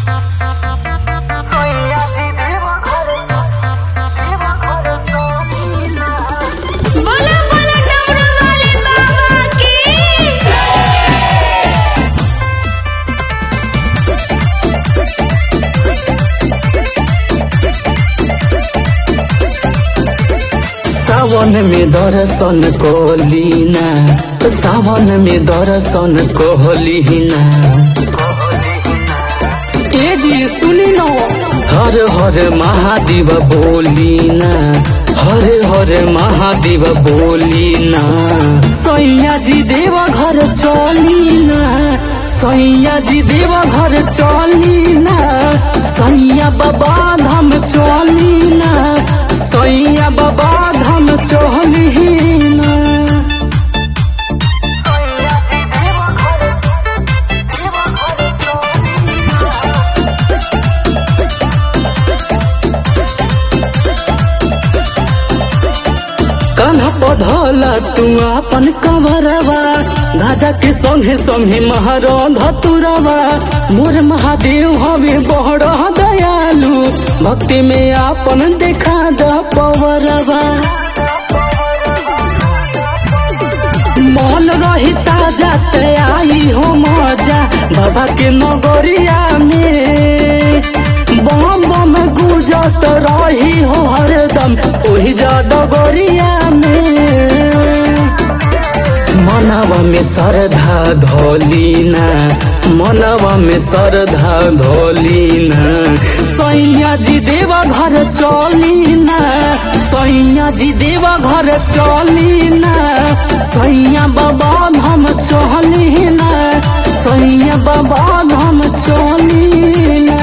बोला बोला डमरू वाले बाबा की। सावन में दर्शन कोलीना, सावन में दर्शन कोलीना। ए जी सुनी नो, हर हर महादेव बोलीना, हर हर महादेव बोलीना। सैया जी देव घर चलीना, सैया जी देव घर चलीना, सैया बाबा धाम चलीना, सैया बाबा धाम चलीना। कान्हा पधला तू अपन कंवरवा, गाजा के संगे संगे महरो धतुरवा। मोर महादेव हवे बड़ दयालु, भक्ति में आपन देखा द पवरवा। मन रही ताजा ते आई हो मजा, बाबा के नगरिया में बम बम गुजत रही हो हरदम ओही जा डगरिया में। मनवा में श्रद्धा धोलीना, मनवा में श्रद्धा धोलीना। सैया जी देवा घर चलीना, सैया जी देवा घर चलीना, सैया बाबा धाम चलीना, सैया बाबा धाम चलीना।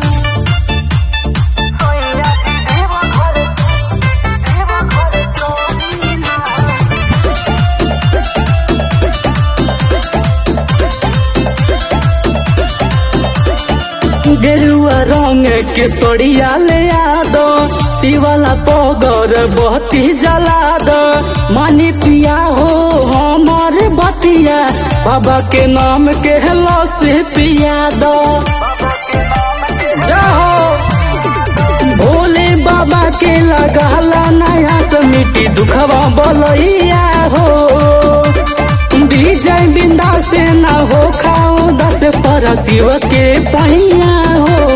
गेरुआ रंग के सोड़िया ले आदो, शिवाला पगर बहती जला दो। मानी पिया हो हमार बतिया, बाबा के नाम के हलो से पिया दो। जाओ भोले बाबा के लगाला नया समिति, दुखवा बोलैया हो। विजय बिंदा से ना हो खाओ दस पर शिव के पैया हो।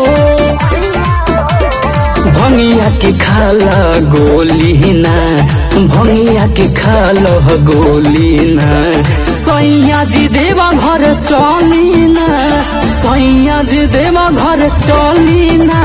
भंगिया के खाला गोलीना, भंगिया के खालो गोलीना। सैया जी देवा घर चलीना, सैया जी देवा घर चलीना,